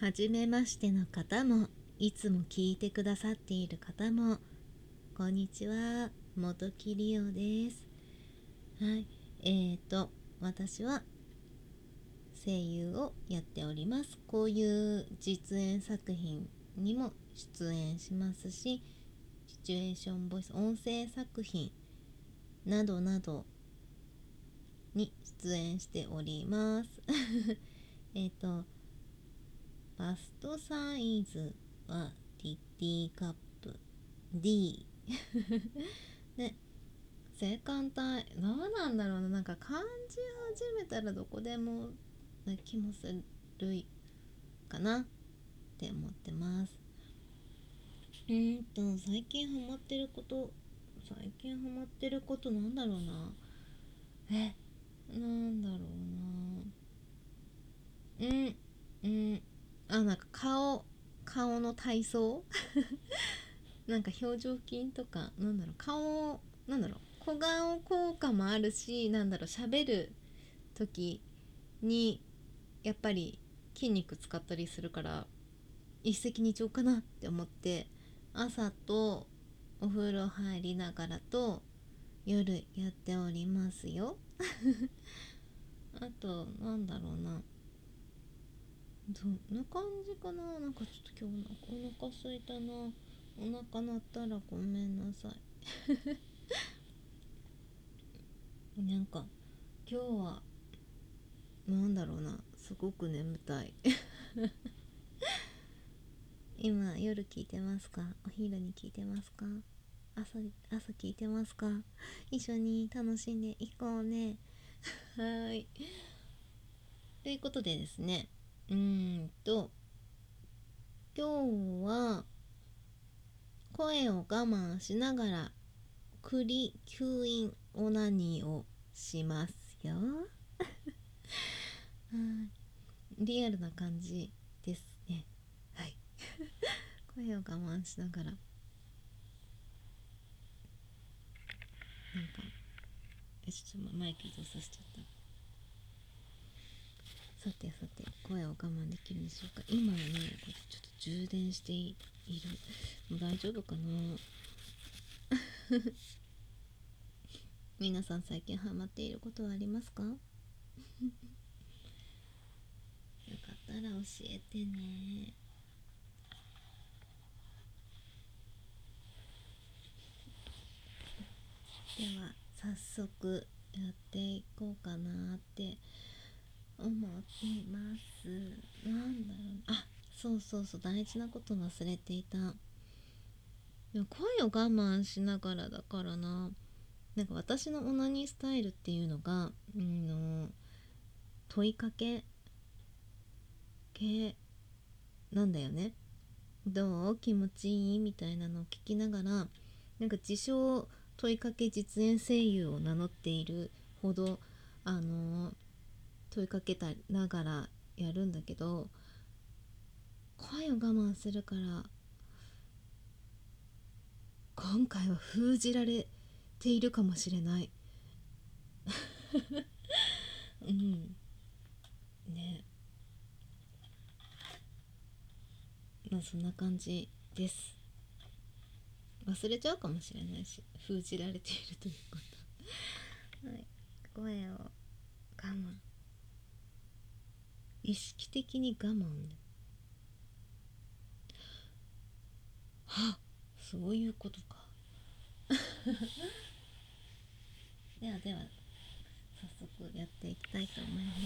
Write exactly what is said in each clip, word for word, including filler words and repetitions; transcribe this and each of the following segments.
はじめましての方も、いつも聞いてくださっている方も、こんにちは、元木りおです。はい、えーと、私は声優をやっております。こういう実演作品にも出演しますし、シチュエーションボイス、音声作品などなどに出演しております。えっと、バストサイズはティッティカップ D で、性感帯どうなんだろうな、なんか感じ始めたらどこでもな気もするかなって思ってます。うーんと最近ハマってること最近ハマってることなんだろうなえなんだろうなうんうんあなんか顔顔の体操なんか表情筋とかなんだろう顔なんだろう小顔効果もあるしなんだろう喋る時にやっぱり筋肉使ったりするから一石二鳥かなって思って朝とお風呂入りながらと夜やっておりますよ。あとなんだろうなどんな感じかななんかちょっと今日お腹空いたなお腹鳴ったらごめんなさい。なんか今日はなんだろうなすごく眠たい。今夜聞いてますかお昼に聞いてますか朝朝聞いてますか一緒に楽しんでいこうね。はいということでですねうーんと今日は声を我慢しながら栗吸引オナニーをしますよ。リアルな感じですね。はい声を我慢しながらなんかえちょっとマイク移動させちゃった。さてさて声を我慢できるんでしょうか。今はねこれちょっと充電している大丈夫かな。皆さん最近ハマっていることはありますか。よかったら教えてね。では早速やっていこうかなって思っています。なんだろうあそうそうそう大事なこと忘れていた。でも声を我慢しながらだからななんか私のオナニースタイルっていうのが、うん、の問いかけ系なんだよね。どう気持ちいいみたいなのを聞きながらなんか自称問いかけ実演声優を名乗っているほどあの問いかけたながらやるんだけど声を我慢するから今回は封じられているかもしれない。うんねまあそんな感じです。忘れちゃうかもしれないし封じられているということはい声を我慢意識的に我慢ねはそういうことか。ではでは早速やっていきたいと思います。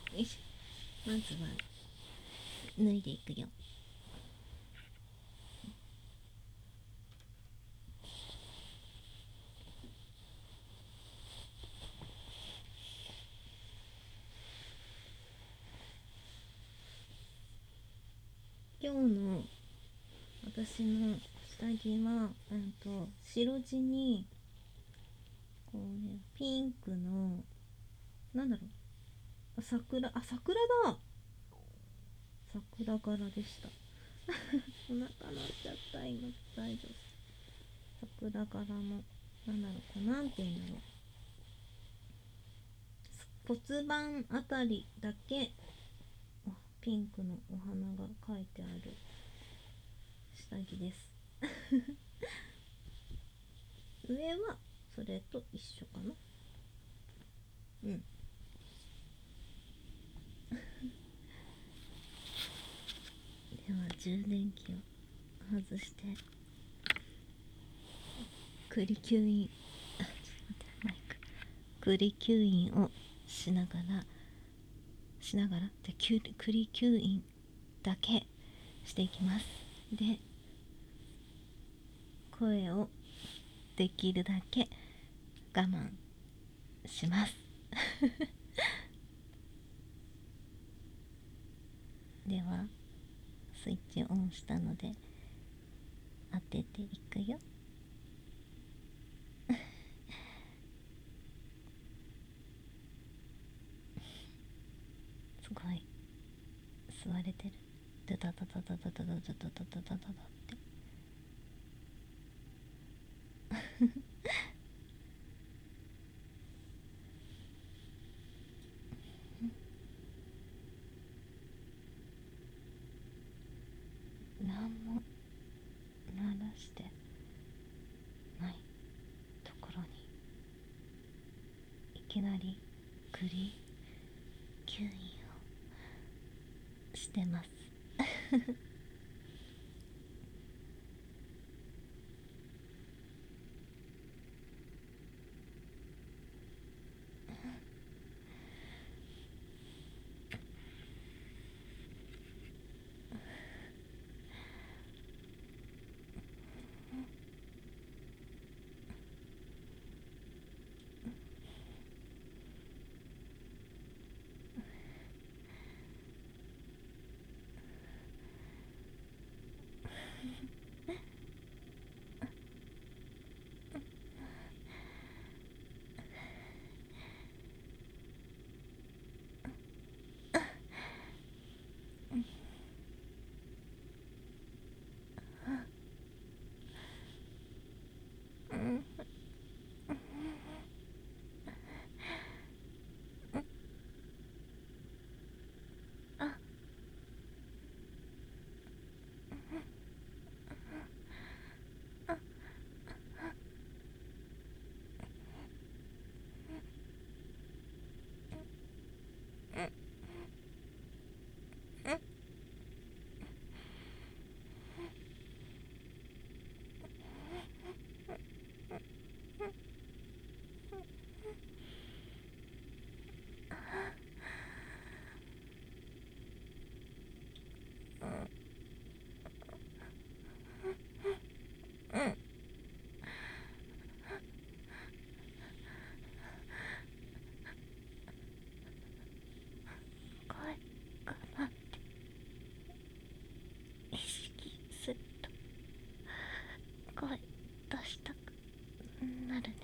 よいしょまずは脱いでいくよ。今日の私の下着は、うんと、白地にこうねピンクのなんだろう桜あ桜だ桜柄でした。お腹鳴っちゃった今大丈夫桜柄のなんだろうこうなんて言うんだろう骨盤あたりだけピンクのお花が描いてある下着です上はそれと一緒かな。うんでは充電器を外して栗吸引あちょっと待ってマイク栗吸引をしながらしながらで栗吸引だけしていきます。で声をできるだけ我慢しますではスイッチオンしたので当てていくよすごい吸われてるドドドドドドドドドドドドドドドって何も鳴らしてないところにいきなり栗吸引をしてます意識すると声出したくなるね。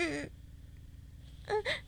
うん